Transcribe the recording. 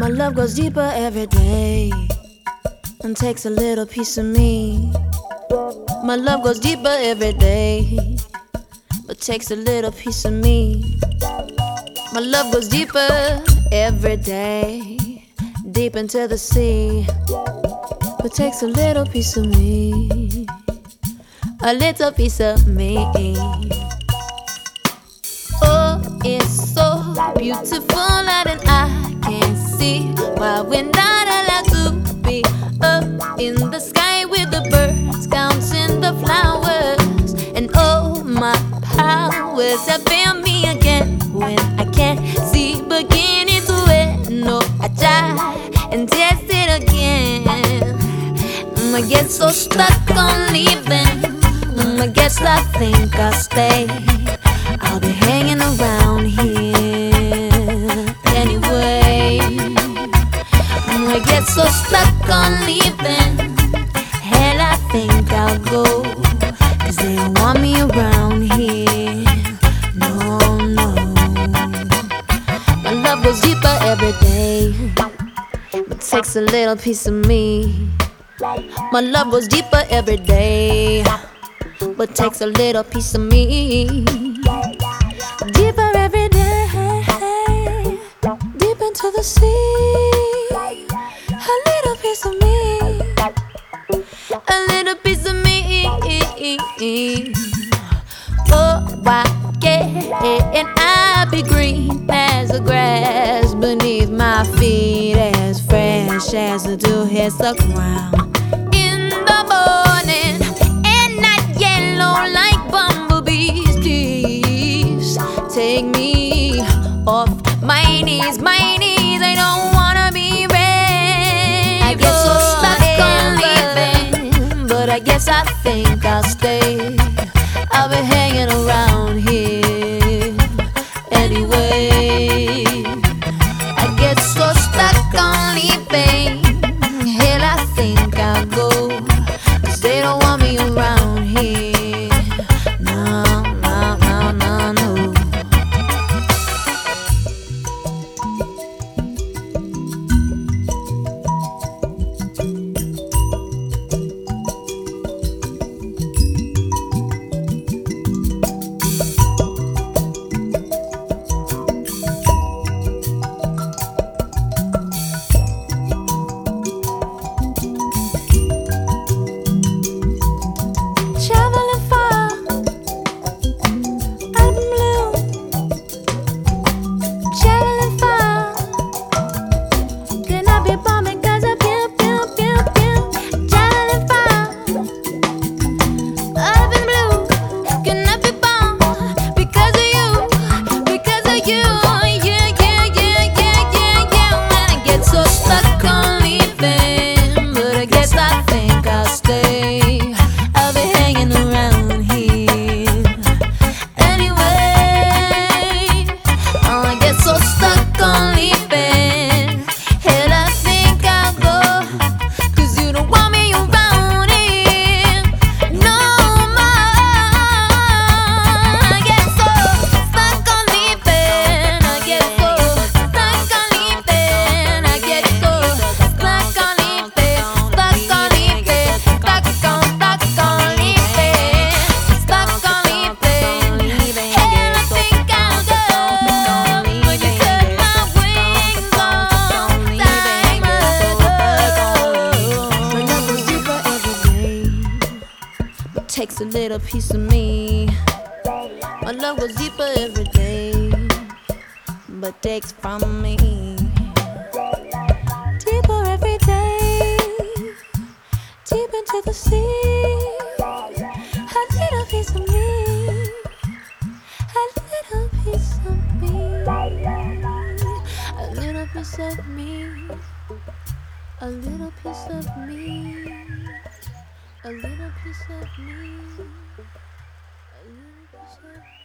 My love goes deeper every day and takes a little piece of me. My love goes deeper every day, but takes a little piece of me. My love goes deeper every day, deep into the sea, but takes a little piece of me, a little piece of me. Oh, it's so beautiful out and I can't see why we're not allowed to be up in the sky with the birds, counting the flowers. And oh, my powers have failed me again when I can't see beginning to end. No, I try and test it again. I get so stuck on leaving. I guess I think I'll stay. I'll be hanging around here anyway. I get so stuck on leaving. Hell, I think I'll go, 'cause they don't want me around here. No, no. My love goes deeper every day, but takes a little piece of me. My love goes deeper every day, but takes a little piece of me. Deeper every day, deep into the sea. A little piece of me, a little piece of me. Oh, why can't I be green as the grass beneath my feet, as fresh as the dew hits the ground in the morning, and not yellow like bumblebees? Please take me off my knees, my knees. I don't wanna be red. I get so stuck on leaving, but I guess I think I'll stay. I'll be hanging around here anyway. I get so stuck on leaving. Hell, I think I'll go, 'cause they don't want me around here. No, no, no, no, no. Takes a little piece of me. My love goes deeper every day, but takes from me. Deeper every day, deep into the sea. A little piece of me, a little piece of me, a little piece of me, a little piece of me. A little piece of me, a little piece of me.